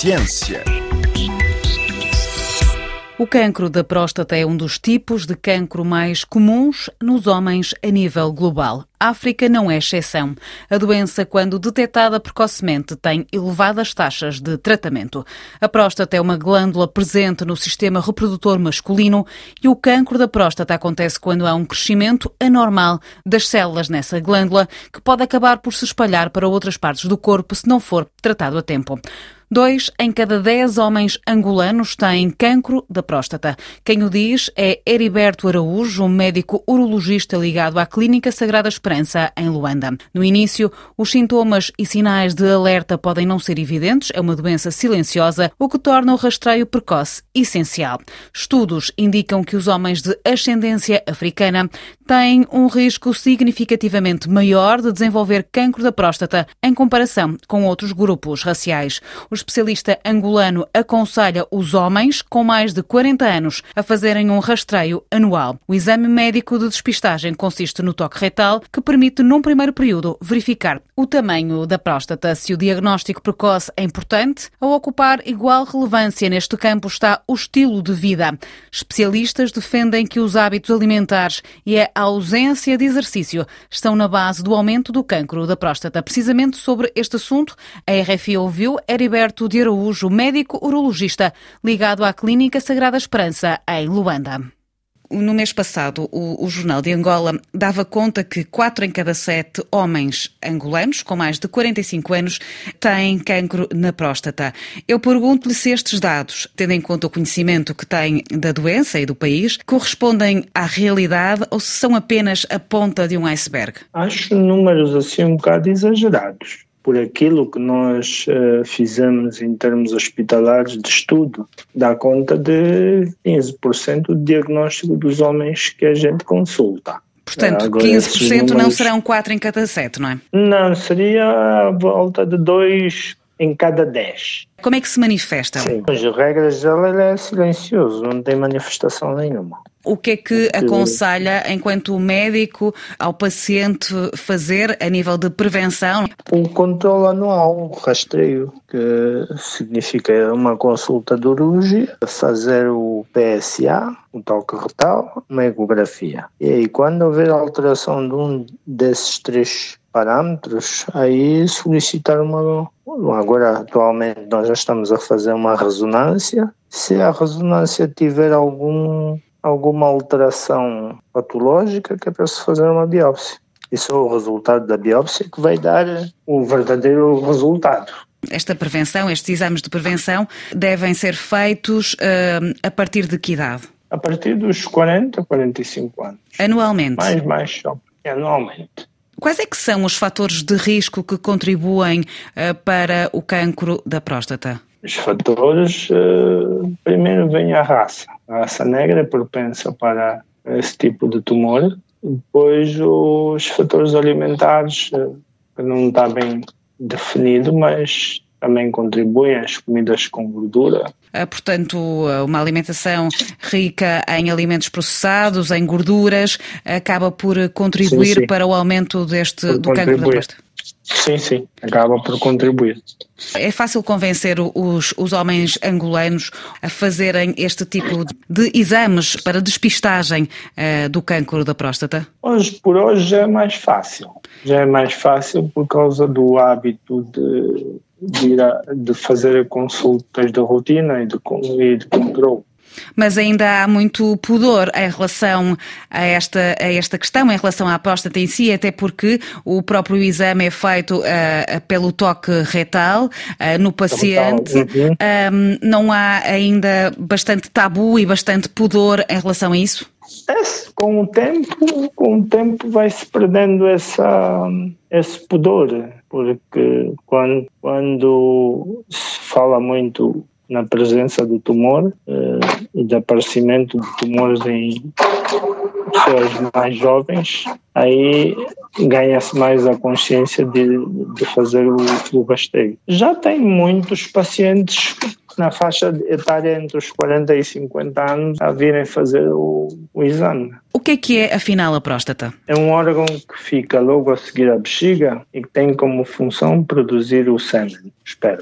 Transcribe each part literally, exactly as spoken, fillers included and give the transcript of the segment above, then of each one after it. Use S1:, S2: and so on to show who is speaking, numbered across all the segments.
S1: Ciência.
S2: O cancro da próstata é um dos tipos de cancro mais comuns nos homens a nível global. A África não é exceção. A doença, quando detectada precocemente, tem elevadas taxas de tratamento. A próstata é uma glândula presente no sistema reprodutor masculino e o cancro da próstata acontece quando há um crescimento anormal das células nessa glândula, que pode acabar por se espalhar para outras partes do corpo se não for tratado a tempo. Dois em cada dez homens angolanos têm cancro da próstata. Quem o diz é Heriberto Araújo, um médico urologista ligado à Clínica Sagrada Esperança, em Luanda. No início, os sintomas e sinais de alerta podem não ser evidentes, é uma doença silenciosa, o que torna o rastreio precoce essencial. Estudos indicam que os homens de ascendência africana têm um risco significativamente maior de desenvolver cancro da próstata em comparação com outros grupos raciais. O especialista angolano aconselha os homens com mais de quarenta anos a fazerem um rastreio anual. O exame médico de despistagem consiste no toque retal, que permite, num primeiro período, verificar o tamanho da próstata. Se o diagnóstico precoce é importante, a ocupar igual relevância neste campo está o estilo de vida. Especialistas defendem que os hábitos alimentares e a ausência de exercício estão na base do aumento do cancro da próstata. Precisamente sobre este assunto, a R F I ouviu Heriberto de Araújo, médico urologista ligado à Clínica Sagrada Esperança, em Luanda. No mês passado, o, o Jornal de Angola dava conta que quatro em cada sete homens angolanos com mais de quarenta e cinco anos têm cancro na próstata. Eu pergunto-lhe se estes dados, tendo em conta o conhecimento que têm da doença e do país, correspondem à realidade ou se são apenas a ponta de um iceberg.
S3: Acho números assim um bocado exagerados. Por aquilo que nós uh, fizemos em termos hospitalares de estudo, dá conta de quinze por cento do diagnóstico dos homens que a gente consulta.
S2: Portanto,
S3: Agora,
S2: quinze por cento números... não serão quatro em cada sete, não é?
S3: Não, seria a volta de dois em cada dez.
S2: Como é que se manifestam?
S3: Sim, as regras dela é silencioso, não tem manifestação nenhuma.
S2: O que é que aconselha, enquanto médico, ao paciente fazer a nível de prevenção?
S3: Um controle anual, um rastreio, que significa uma consulta de urologia, fazer o P S A, o toque retal, uma ecografia. E aí, quando houver alteração de um desses três parâmetros, aí solicitar uma... Agora, atualmente, nós já estamos a fazer uma ressonância. Se a ressonância tiver algum... alguma alteração patológica, que é para se fazer uma biópsia. Isso é o resultado da biópsia que vai dar o verdadeiro resultado.
S2: Esta prevenção, estes exames de prevenção, devem ser feitos uh, a partir de que idade?
S3: A partir dos quarenta, quarenta e cinco anos.
S2: Anualmente?
S3: Mais, mais só, anualmente.
S2: Quais é que são os fatores de risco que contribuem uh, para o cancro da próstata?
S3: Os fatores, uh, primeiro vem a raça. A raça negra é propensa para esse tipo de tumor. Depois os fatores alimentares, uh, que não está bem definido, mas também contribuem, as comidas com gordura.
S2: Uh, portanto, uma alimentação rica em alimentos processados, em gorduras, acaba por contribuir sim, sim. para o aumento deste, por do contribuir. Cancro da próstata.
S3: Sim, sim, acaba por contribuir.
S2: É fácil convencer os, os homens angolanos a fazerem este tipo de exames para despistagem uh, do cancro da próstata?
S3: Hoje por hoje já é mais fácil. Já é mais fácil por causa do hábito de, de, ir a, de fazer consultas de rotina e de, e de controle.
S2: Mas ainda há muito pudor em relação a esta, a esta questão, em relação à próstata em si, até porque o próprio exame é feito uh, pelo toque retal uh, no paciente. Uhum. Um, não há ainda bastante tabu e bastante pudor em relação a isso?
S3: É, com o tempo, com o tempo vai-se perdendo essa, esse pudor, porque quando, quando se fala muito na presença do tumor eh, e do aparecimento de tumores em pessoas mais jovens, aí ganha-se mais a consciência de, de fazer o, o rastreio. Já tem muitos pacientes na faixa etária entre os quarenta e cinquenta anos a virem fazer o, o exame.
S2: O que é que é, afinal, a próstata?
S3: É um órgão que fica logo a seguir a bexiga e que tem como função produzir o sêmen, o esperma,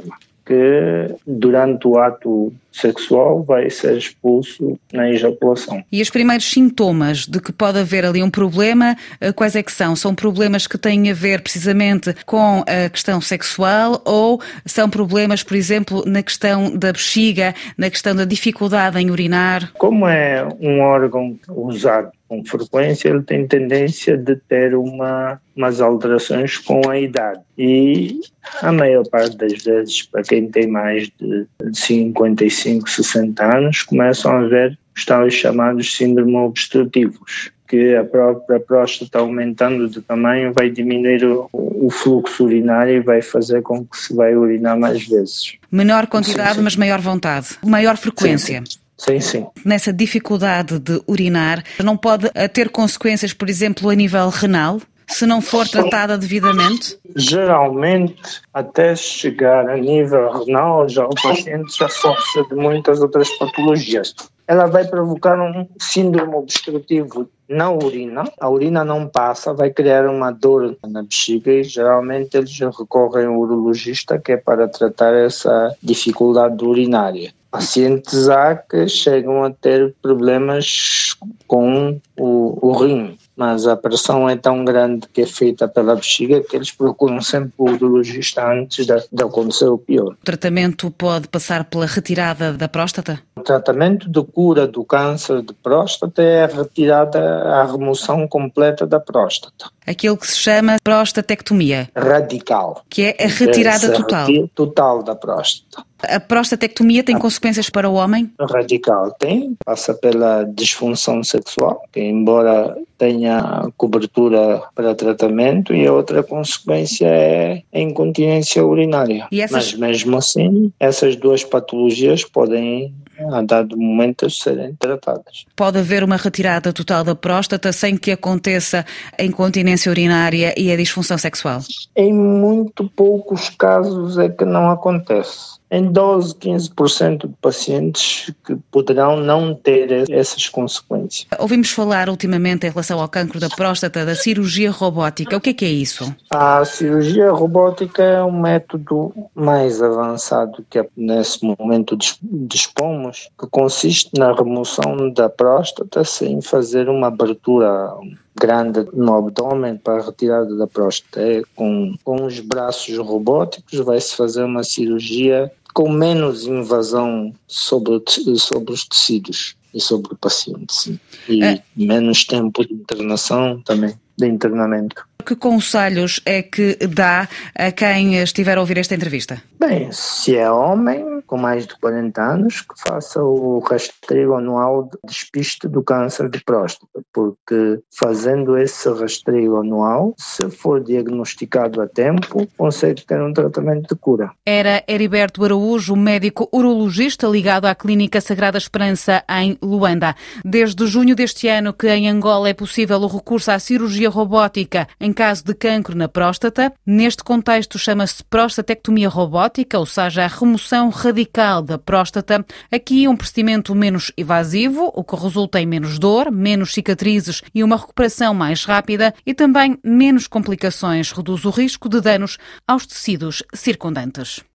S3: que durante o ato sexual vai ser expulso na ejaculação.
S2: E os primeiros sintomas de que pode haver ali um problema, quais é que são? São problemas que têm a ver precisamente com a questão sexual ou são problemas, por exemplo, na questão da bexiga, na questão da dificuldade em urinar?
S3: Como é um órgão usado com frequência, ele tem tendência de ter uma, umas alterações com a idade. E a maior parte das vezes, para quem tem mais de cinquenta e cinco, sessenta anos, começam a haver os tais chamados síndromes obstrutivos, que a própria próstata aumentando de tamanho vai diminuir o, o fluxo urinário e vai fazer com que se vai urinar mais vezes.
S2: Menor quantidade, sim, sim. Mas maior vontade, maior frequência.
S3: Sim, sim. Sim, sim.
S2: Nessa dificuldade de urinar, não pode ter consequências, por exemplo, a nível renal, se não for tratada devidamente?
S3: Geralmente, até chegar a nível renal, já o paciente já sofre de muitas outras patologias. Ela vai provocar um síndrome obstrutivo na urina. A urina não passa, vai criar uma dor na bexiga e geralmente eles recorrem ao urologista, que é para tratar essa dificuldade urinária. Pacientes há que chegam a ter problemas com o, o rim, mas a pressão é tão grande que é feita pela bexiga que eles procuram sempre o urologista antes de, de acontecer o pior.
S2: O tratamento pode passar pela retirada da próstata?
S3: O tratamento de cura do câncer de próstata é a retirada, a remoção completa da próstata.
S2: Aquilo que se chama prostatectomia.
S3: Radical.
S2: Que é a retirada total.
S3: Total da próstata.
S2: A prostatectomia tem consequências para o homem?
S3: Radical tem, passa pela disfunção sexual, que embora tenha cobertura para tratamento, e a outra consequência é a incontinência urinária. E essas... Mas mesmo assim, essas duas patologias podem, a dado momento, serem tratadas.
S2: Pode haver uma retirada total da próstata sem que aconteça a incontinência urinária e a disfunção sexual?
S3: Em muito poucos casos é que não acontece. Em doze, quinze por cento de pacientes que poderão não ter essas consequências.
S2: Ouvimos falar ultimamente em relação ao cancro da próstata da cirurgia robótica. O que é que é isso?
S3: A cirurgia robótica é um método mais avançado que nesse momento dispomos, que consiste na remoção da próstata sem fazer uma abertura grande no abdômen para a retirada da próstata. É com, com os braços robóticos vai-se fazer uma cirurgia com menos invasão sobre, sobre os tecidos e sobre o paciente, sim. E é. menos tempo de internação também, de internamento.
S2: Que conselhos é que dá a quem estiver a ouvir esta entrevista?
S3: Bem, se é homem com mais de quarenta anos, que faça o rastreio anual de despiste do câncer de próstata, porque fazendo esse rastreio anual, se for diagnosticado a tempo, consegue ter um tratamento de cura.
S2: Era Heriberto Araújo, médico urologista ligado à Clínica Sagrada Esperança em Luanda. Desde junho deste ano que em Angola é possível o recurso à cirurgia robótica em caso de cancro na próstata. Neste contexto chama-se prostatectomia robótica, ou seja, a remoção radical da próstata. Aqui um procedimento menos invasivo, o que resulta em menos dor, menos cicatrizes e uma recuperação mais rápida e também menos complicações, reduz o risco de danos aos tecidos circundantes.